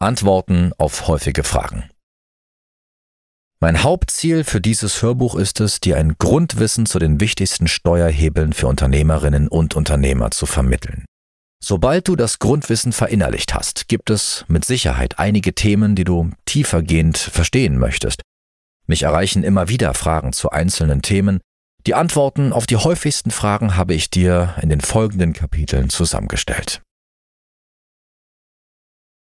Antworten auf häufige Fragen. Mein Hauptziel für dieses Hörbuch ist es, dir ein Grundwissen zu den wichtigsten Steuerhebeln für Unternehmerinnen und Unternehmer zu vermitteln. Sobald du das Grundwissen verinnerlicht hast, gibt es mit Sicherheit einige Themen, die du tiefergehend verstehen möchtest. Mich erreichen immer wieder Fragen zu einzelnen Themen. Die Antworten auf die häufigsten Fragen habe ich dir in den folgenden Kapiteln zusammengestellt.